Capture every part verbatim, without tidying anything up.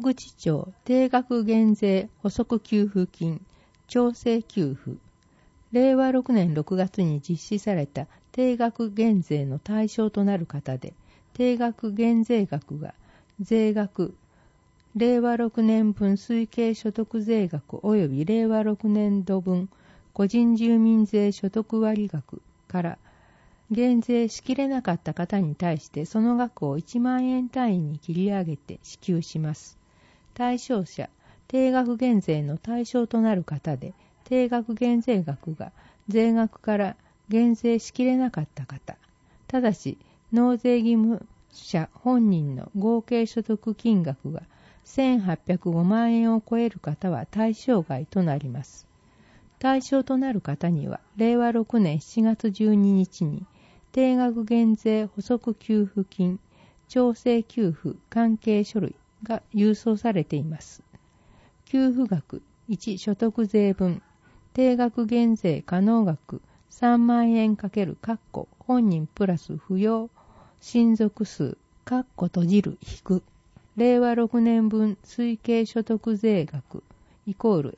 大口町定額減税補足給付金調整給付。れいわろくねんろくがつに実施された定額減税の対象となる方で、定額減税額が税額、れいわろくねんぶん推計所得税額及びれいわろくねんどぶん個人住民税所得割額から減税しきれなかった方に対してその額をいちまんえん単位に切り上げて支給します。対象者、定額減税の対象となる方で、定額減税額が税額から減税しきれなかった方、ただし納税義務者本人の合計所得金額がせんはっぴゃくごまんえんを超える方は対象外となります。対象となる方には、れいわろくねんしちがつじゅうににちに定額減税補足給付金調整給付関係書類が郵送されています。給付額いち所得税分、定額減税可能額さんまんえん×括弧本人プラス扶養親族数括弧閉じる引くれいわろくねんぶん推計所得税額イコール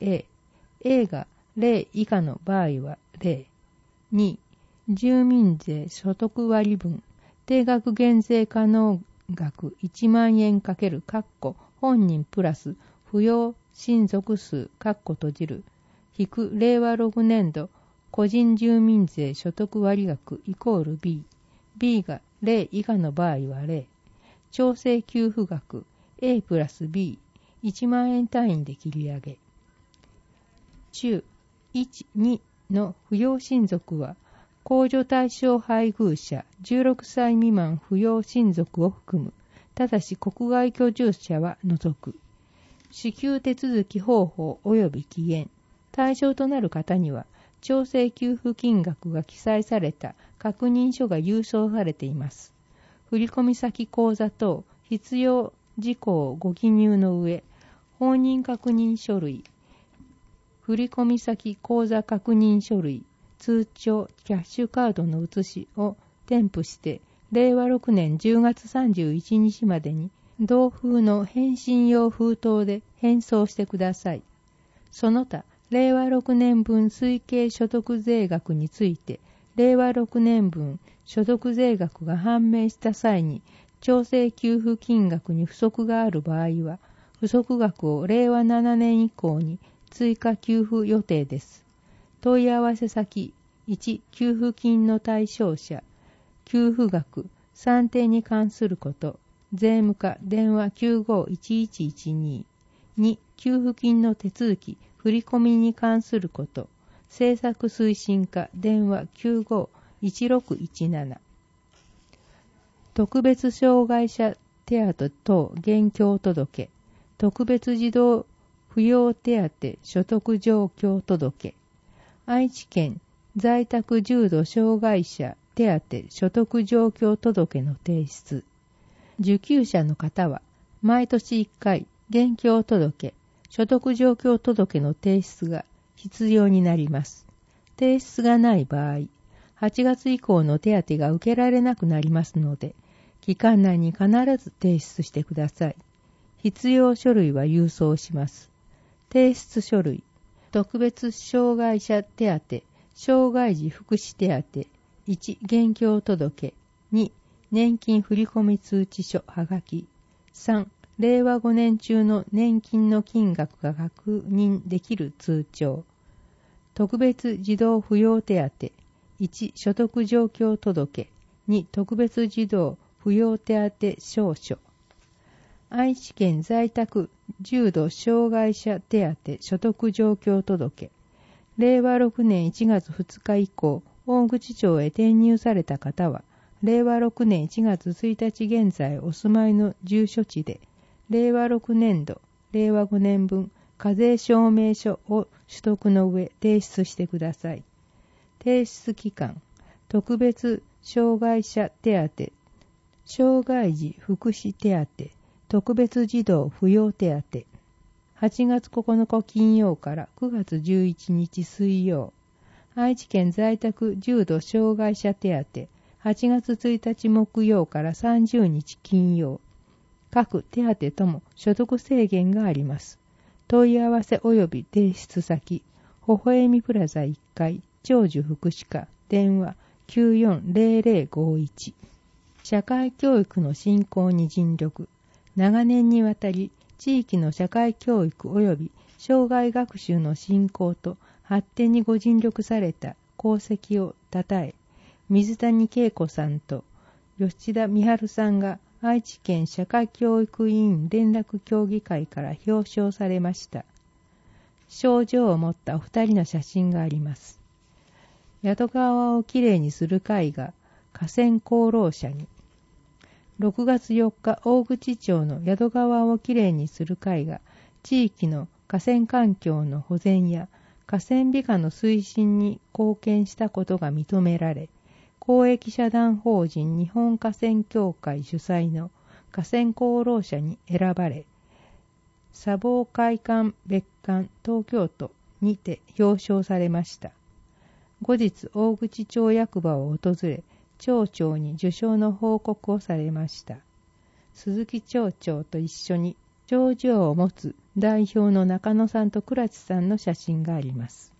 A。A がゼロ以下の場合はゼロ。に、住民税所得割分、定額減税可能額いちまんえん×括弧本人プラス扶養親族数括弧閉じる引くれいわろくねんど個人住民税所得割額イコール B。B がゼロ以下の場合はゼロ。調整給付額 A プラス B、いちまんえん単位で切り上げ。中いち、にの扶養親族は、控除対象配偶者じゅうろくさい未満扶養親族を含む、ただし国外居住者は除く。支給手続き方法及び期限。対象となる方には、調整給付金額が記載された確認書が郵送されています。振込先口座等必要事項をご記入の上、本人確認書類、振込先口座確認書類、通帳、キャッシュカードの写しを添付して、れいわろくねんじゅうがつさんじゅういちにちまでに同封の返信用封筒で返送してください。その他、れいわろくねんぶん推計所得税額について、れいわろくねんぶん所得税額が判明した際に、調整給付金額に不足がある場合は、不足額をれいわななねん以降に追加給付予定です。問い合わせ先いち、給付金の対象者、給付額、算定に関すること、税務課電話 きゅうごいちいちいちに、に、給付金の手続き、振込に関すること、政策推進課電話 きゅうごいちろくいちなな、特別障害者手当等現況届、特別児童扶養手当所得状況届、愛知県在宅重度障害者手当所得状況届の提出。受給者の方は毎年いっかい現況届、所得状況届の提出が必要になります。提出がない場合、はちがつ以降の手当が受けられなくなりますので、期間内に必ず提出してください。必要書類は郵送します。提出書類、特別障害者手当、障害児福祉手当、いち、現況届、に、年金振込通知書はがき、さん、れいわごねん中の年金の金額が確認できる通帳、特別児童扶養手当、いち、所得状況届、に、特別児童扶養手当証書、愛知県在宅重度障害者手当所得状況届、れいわろくねんいちがつふつか以降、大口町へ転入された方は、れいわろくねんいちがつついたち現在お住まいの住所地で、れいわろくねんど、れいわごねんぶん課税証明書を取得の上提出してください。提出期間、特別障害者手当、障害児福祉手当、特別児童扶養手当、はちがつここのか金曜からくがつじゅういちにち水曜、愛知県在宅重度障害者手当、はちがつついたち木曜からさんじゅうにち金曜、 各手当とも所得制限があります。問い合わせ及び提出先、微笑みプラザいっかい、長寿福祉課、電話 きゅうよんゼロゼロごいち。社会教育の振興に尽力。長年にわたり、地域の社会教育及び障害学習の振興と発展にご尽力された功績をたたえ、水谷恵子さんと吉田美春さんが愛知県社会教育委員連絡協議会から表彰されました。賞状を持ったお二人の写真があります。宿川をきれいにする会が河川功労者に。ろくがつよっか、大口町の宿川をきれいにする会が地域の河川環境の保全や河川美化の推進に貢献したことが認められ、公益社団法人日本河川協会主催の河川功労者に選ばれ、砂防会館別館東京都にて表彰されました。後日、大口町役場を訪れ、町長に受賞の報告をされました。鈴木町長と一緒に賞状を持つ代表の中野さんと倉地さんの写真があります。